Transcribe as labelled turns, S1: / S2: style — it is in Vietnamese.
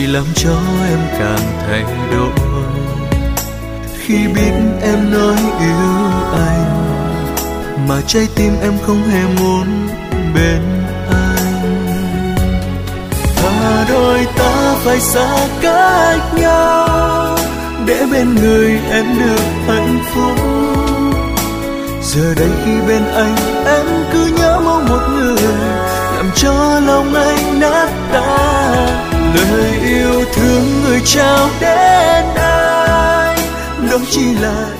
S1: làm cho em càng thay đổi. Khi biết em nói yêu anh mà trái tim em không hề muốn bên anh, và đôi ta phải xa cách nhau để bên người em được hạnh phúc. Giờ đây khi bên anh em cứ nhớ mong một người làm cho lòng anh nát tan. Lời yêu thương người trao đến anh đó chỉ là